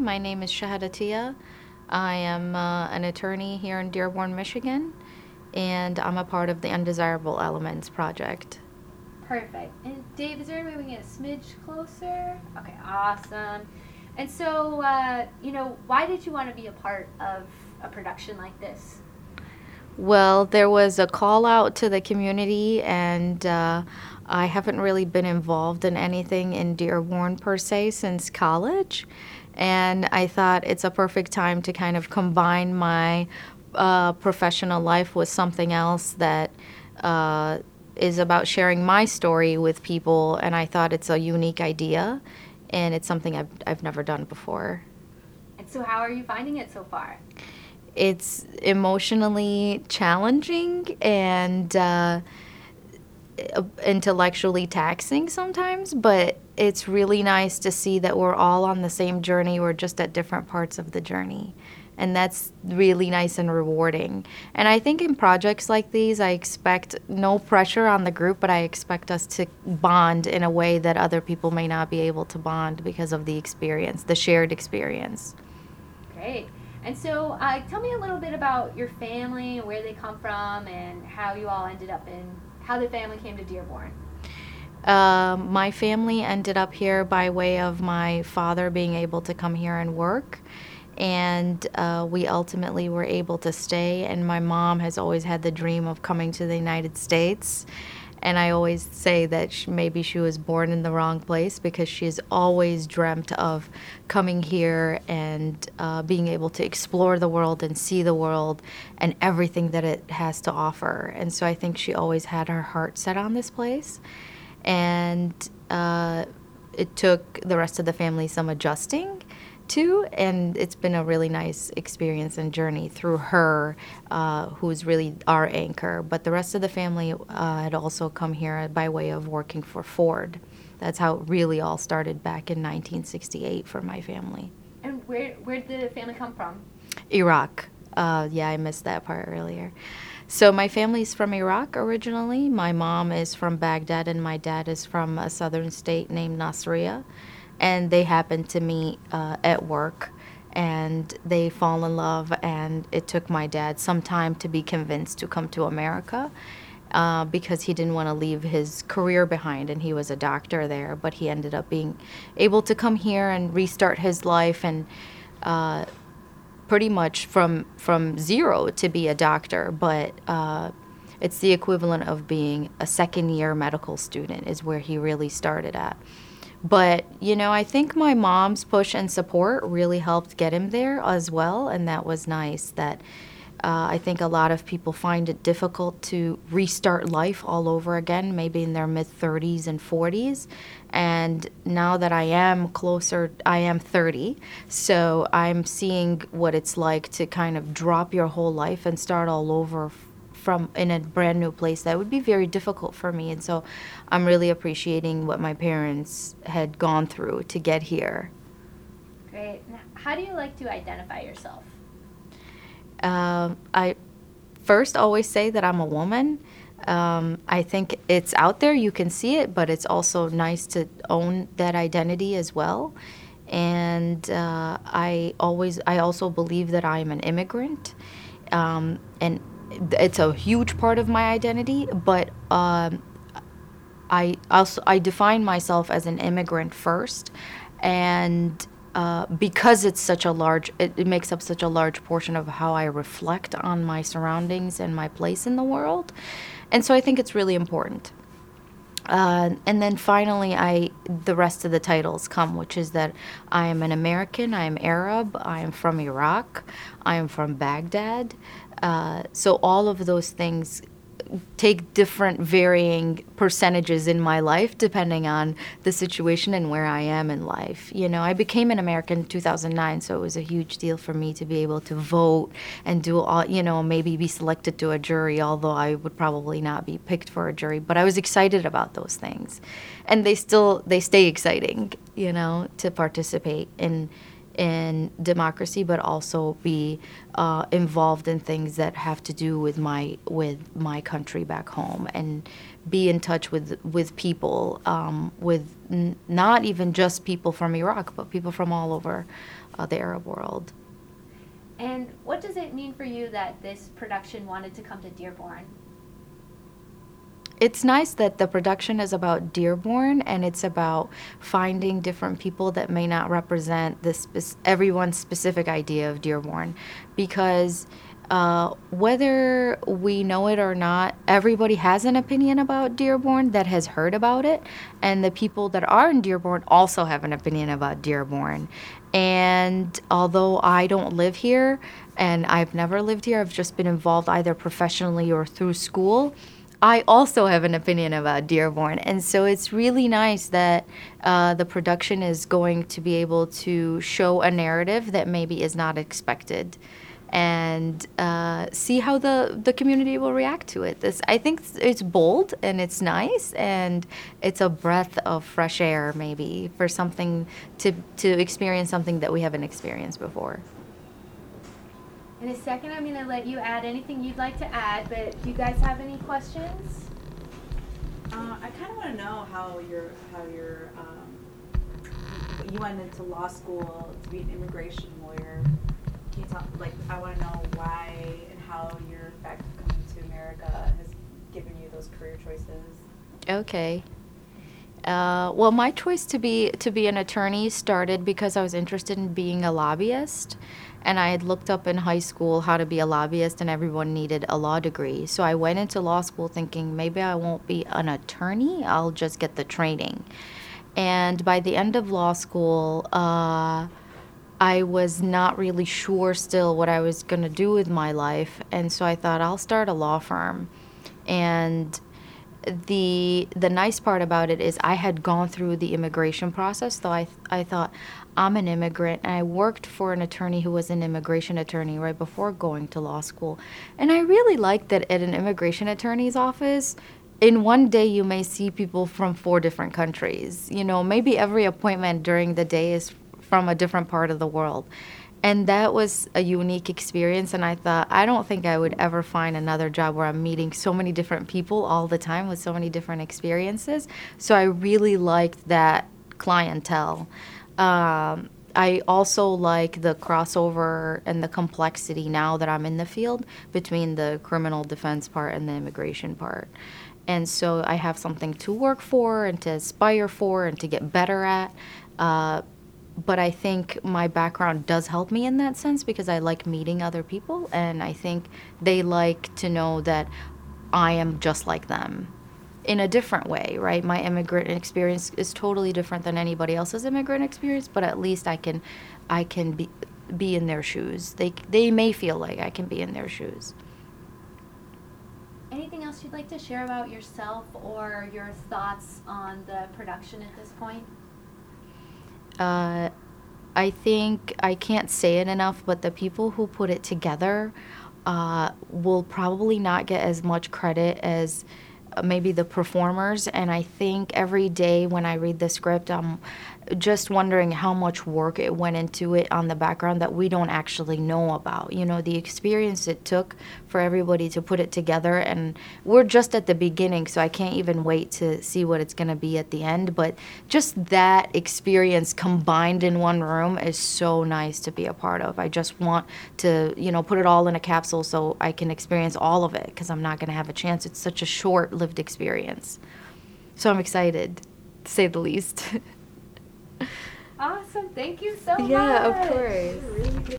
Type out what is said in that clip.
My name is Shahadatia. I am an attorney here in Dearborn, Michigan, and I'm a part of the Undesirable Elements project. Perfect. And Dave, is there any way we can get a smidge closer? Okay, awesome. And so, why did you want to be a part of a production like this? Well, there was a call out to the community, and I haven't really been involved in anything in Dearborn per se since college. And I thought it's a perfect time to kind of combine my professional life with something else that is about sharing my story with people. And I thought it's a unique idea, and it's something I've never done before. And so, how are you finding it so far? It's emotionally challenging and intellectually taxing sometimes, but it's really nice to see that we're all on the same journey. We're just at different parts of the journey. And that's really nice and rewarding. And I think in projects like these, I expect no pressure on the group, but I expect us to bond in a way that other people may not be able to bond because of the experience, the shared experience. Great. And so, tell me a little bit about your family and where they come from and how you all ended up how the family came to Dearborn. My family ended up here by way of my father being able to come here and work. And we ultimately were able to stay. And my mom has always had the dream of coming to the United States. And I always say that maybe she was born in the wrong place because she's always dreamt of coming here and being able to explore the world and see the world and everything that it has to offer. And so I think she always had her heart set on this place. And it took the rest of the family some adjusting to, and it's been a really nice experience and journey through her, who's really our anchor. But the rest of the family had also come here by way of working for Ford. That's how it really all started back in 1968 for my family. And where did the family come from? Iraq. Yeah, I missed that part earlier. So my family's from Iraq originally. My mom is from Baghdad, and my dad is from a southern state named Nasiriyah. And they happened to meet at work, and they fall in love, and it took my dad some time to be convinced to come to America because he didn't want to leave his career behind, and he was a doctor there, but he ended up being able to come here and restart his life and pretty much from zero to be a doctor, but it's the equivalent of being a second-year medical student is where he really started at. But, I think my mom's push and support really helped get him there as well, and that was nice. That I think a lot of people find it difficult to restart life all over again, maybe in their mid-30s and 40s. And now that I am 30, so I'm seeing what it's like to kind of drop your whole life and start all over from in a brand new place. That would be very difficult for me, and so I'm really appreciating what my parents had gone through to get here. Great. Now, how do you like to identify yourself? I first always say that I'm a woman. I think it's out there, you can see it, but it's also nice to own that identity as well. And I also believe that I'm an immigrant, and it's a huge part of my identity, but I define myself as an immigrant first, and because it's it makes up such a large portion of how I reflect on my surroundings and my place in the world, and so I think it's really important. And then finally, the rest of the titles come, which is that I am an American, I am Arab, I am from Iraq, I am from Baghdad. So all of those things take different varying percentages in my life depending on the situation and where I am in life. I became an American in 2009, so it was a huge deal for me to be able to vote and do all, maybe be selected to a jury, although I would probably not be picked for a jury. But I was excited about those things. And they stay exciting, to participate in democracy, but also be involved in things that have to do with my country back home, and be in touch with people, not even just people from Iraq, but people from all over the Arab world. And what does it mean for you that this production wanted to come to Dearborn? It's nice that the production is about Dearborn, and it's about finding different people that may not represent everyone's specific idea of Dearborn, because whether we know it or not, everybody has an opinion about Dearborn that has heard about it, and the people that are in Dearborn also have an opinion about Dearborn. And although I don't live here, and I've never lived here, I've just been involved either professionally or through school, I also have an opinion about Dearborn. And so it's really nice that the production is going to be able to show a narrative that maybe is not expected, and see how the community will react to it. I think it's bold and it's nice, and it's a breath of fresh air maybe for something to experience something that we haven't experienced before. In a second, I'm going to let you add anything you'd like to add, but do you guys have any questions? I kind of want to know how you went into law school to be an immigration lawyer. Can you talk, I want to know why and how your fact of coming to America has given you those career choices. Okay. Well, my choice to be an attorney started because I was interested in being a lobbyist. And I had looked up in high school how to be a lobbyist, and everyone needed a law degree. So I went into law school thinking maybe I won't be an attorney, I'll just get the training. And by the end of law school, I was not really sure still what I was going to do with my life. And so I thought I'll start a law firm. And the nice part about it is I had gone through the immigration process, so I thought, I'm an immigrant, and I worked for an attorney who was an immigration attorney right before going to law school. And I really liked that at an immigration attorney's office, in one day you may see people from 4 different countries. You know, maybe every appointment during the day is from a different part of the world. And that was a unique experience, and I thought, I don't think I would ever find another job where I'm meeting so many different people all the time with so many different experiences. So I really liked that clientele. I also like the crossover and the complexity now that I'm in the field between the criminal defense part and the immigration part. And so I have something to work for and to aspire for and to get better at. But I think my background does help me in that sense because I like meeting other people, and I think they like to know that I am just like them in a different way, right? My immigrant experience is totally different than anybody else's immigrant experience, but at least I can be in their shoes. They may feel like I can be in their shoes. Anything else you'd like to share about yourself or your thoughts on the production at this point? I think I can't say it enough, but the people who put it together will probably not get as much credit as maybe the performers. And I think every day when I read the script, I'm just wondering how much work it went into it on the background that we don't actually know about. You know, the experience it took for everybody to put it together, and we're just at the beginning, so I can't even wait to see what it's going to be at the end. But just that experience combined in one room is so nice to be a part of. I just want to, you know, put it all in a capsule so I can experience all of it, because I'm not going to have a chance. It's such a short-lived experience. So I'm excited, to say the least. Awesome. Thank you so much. Yeah, of course.